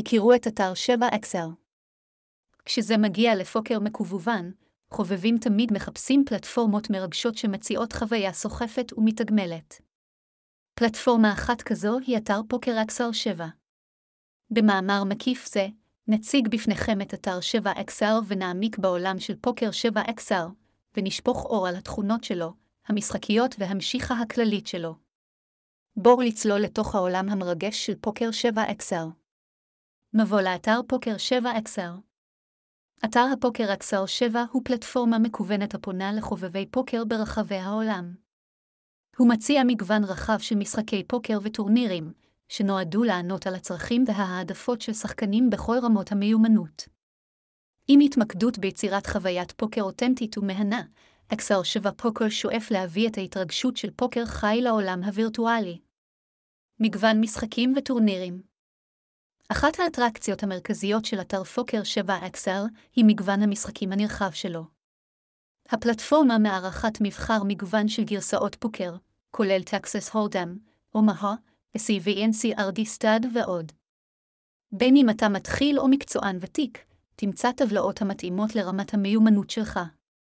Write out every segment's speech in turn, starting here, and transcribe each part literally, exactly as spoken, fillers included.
הכירו את אתר שבע אקסל. כשזה מגיע לפוקר מקוון, חובבים תמיד מחפשים פלטפורמות מרגשות שמציעות חוויה סוחפת ומתגמלת. פלטפורמה אחת כזו היא אתר פוקר אקסל שבע. במאמר מקיף זה, נציג בפניכם את אתר שבע אקסל ונעמיק בעולם של פוקר שבע אקסל, ונשפוך אור על התכונות שלו, המשחקיות והמשיכה הכללית שלו. בואו לצלול לתוך העולם המרגש של פוקר שבע אקסל. מבוא לאתר פוקר שבע אקסל. אתר הפוקר אקסל שבע הוא פלטפורמה מקוונת הפונה לחובבי פוקר ברחבי העולם. הוא מציע מגוון רחב של משחקי פוקר וטורנירים, שנועדו לענות על הצרכים וההעדפות של שחקנים בכל רמות המיומנות. עם התמקדות ביצירת חוויית פוקר אותנטית ומהנה, אקסל שבע פוקר שואף להביא את ההתרגשות של פוקר חי לעולם הווירטואלי. מגוון משחקים וטורנירים. אחת האטרקציות המרכזיות של אתר פוקר שבע אקסל היא מגוון המשחקים הנרחב שלו. הפלטפורמה מארחת מבחר מגוון של גרסאות פוקר, כולל טקסס הולדם, אומאהה, סי וי אן סי אר די סטאד ועוד. בין אם אתה מתחיל או מקצוען ותיק, תמצא טבלאות המתאימות לרמת המיומנות שלך.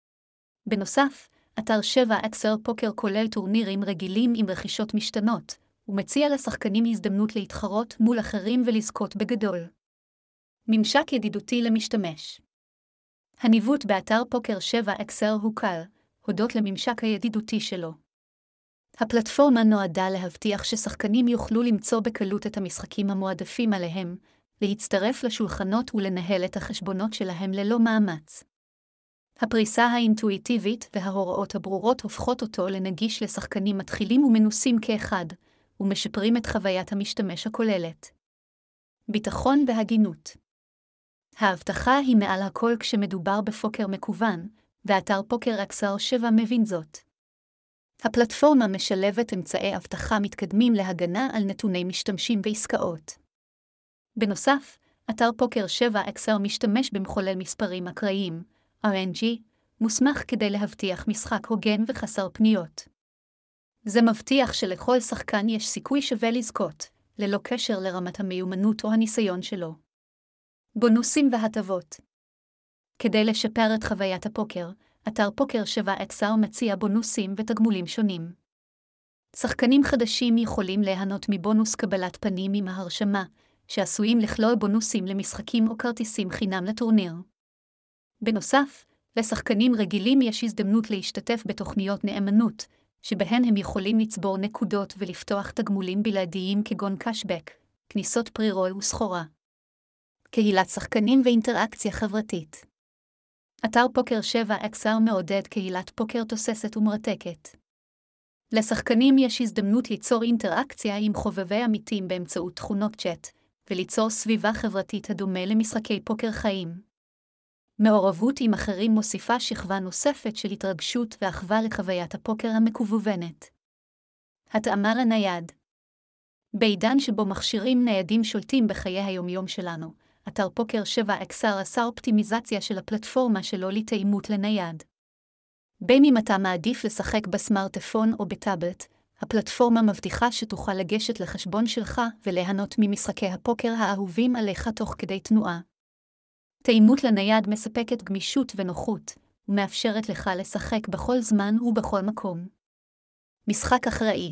בנוסף, אתר שבע אקסל פוקר כולל טורנירים רגילים עם רכישות משתנות, ומציע לשחקנים הזדמנות להתחרות מול אחרים ולזכות בגדול. ממשק ידידותי למשתמש. הניווט באתר פוקר שבע אקסל הוא קל, הודות לממשק הידידותי שלו. הפלטפורמה נועדה להבטיח ששחקנים יוכלו למצוא בקלות את המשחקים המועדפים עליהם, להצטרף לשולחנות ולנהל את החשבונות שלהם ללא מאמץ. הפריסה האינטואיטיבית וההוראות הברורות הופכות אותו לנגיש לשחקנים מתחילים ומנוסים כאחד, ומשפרים את חוויית המשתמש הכוללת. ביטחון והגינות. ההבטחה היא מעל הכל כשמדובר בפוקר מקוון, ואתר פוקר אקסל שבע מבין זאת. הפלטפורמה משלבת אמצעי אבטחה מתקדמים להגנה על נתוני משתמשים ועסקאות. בנוסף, אתר פוקר שבע אקסל משתמש במחולל מספרים אקראיים, אר אן ג'י, מוסמך כדי להבטיח משחק הוגן וחסר פניות. זה מבטיח שלכל שחקן יש סיכוי שווה לזכות, ללא קשר לרמת המיומנות או הניסיון שלו. בונוסים והטבות. כדי לשפר את חוויית הפוקר, אתר פוקר שבע אקסל מציע בונוסים ותגמולים שונים. שחקנים חדשים יכולים ליהנות מבונוס קבלת פנים עם ההרשמה, שעשויים לכלול בונוסים למשחקים או כרטיסים חינם לטורניר. בנוסף, לשחקנים רגילים יש הזדמנות להשתתף בתוכניות נאמנות, שבהן הם יכולים לצבור נקודות ולפתוח תגמולים בלעדיים כגון קשבק, כניסות פרי-רול וסחורה. קהילת שחקנים ואינטראקציה חברתית. אתר פוקר שבע אקסל מעודד קהילת פוקר תוססת ומרתקת. לשחקנים יש הזדמנות ליצור אינטראקציה עם חובבי עמיתים באמצעות תכונות צ'אט, וליצור סביבה חברתית הדומה למשחקי פוקר חיים. מעורבות עם אחרים מוסיפה שכבה נוספת של התרגשות ואחווה לחוויית הפוקר המקוונת. התאמה לנייד. בעידן שבו מכשירים ניידים שולטים בחיי היומיום שלנו, אתר פוקר שבע אקסל עשה אופטימיזציה של הפלטפורמה שלו לתאימות לנייד. בין אם אתה מעדיף לשחק בסמארטפון או בטאבלט, הפלטפורמה מבטיחה שתוכל לגשת לחשבון שלך וליהנות ממשחקי הפוקר האהובים עליך תוך כדי תנועה. תאימות לנייד מספקת גמישות ונוחות, ומאפשרת לך לשחק בכל זמן ובכל מקום. משחק אחראי.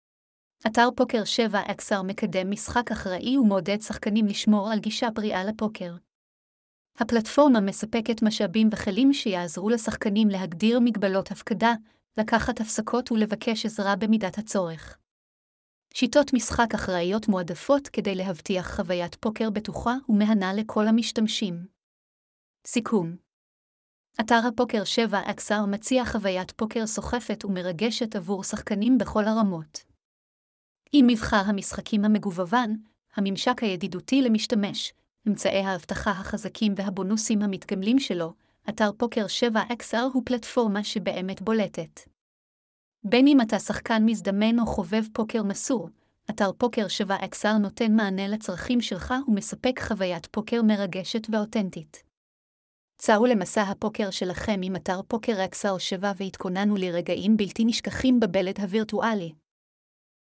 אתר פוקר שבע אקסל מקדם משחק אחראי ומעודד שחקנים לשמור על גישה בריאה לפוקר. הפלטפורמה מספקת משאבים וכלים שיעזרו לשחקנים להגדיר מגבלות הפקדה, לקחת הפסקות ולבקש עזרה במידת הצורך. שיטות משחק אחראיות מועדפות כדי להבטיח חוויית פוקר בטוחה ומהנה לכל המשתמשים. סיכום. אתר הפוקר שבע אקסל מציע חוויית פוקר סוחפת ומרגשת עבור שחקנים בכל הרמות. עם מבחר המשחקים המגוון, הממשק הידידותי למשתמש, אמצעי האבטחה החזקים והבונוסים המתגמלים שלו, אתר פוקר שבע אקסל הוא פלטפורמה שבאמת בולטת. בין אם אתה שחקן מזדמן או חובב פוקר מסור, אתר פוקר שבע אקסל נותן מענה לצרכים שלך ומספק חוויית פוקר מרגשת ואותנטית. צאו למסע הפוקר שלכם עם אתר פוקר אקסל שבע והתכוננו לרגעים בלתי נשכחים בבלד הווירטואלי.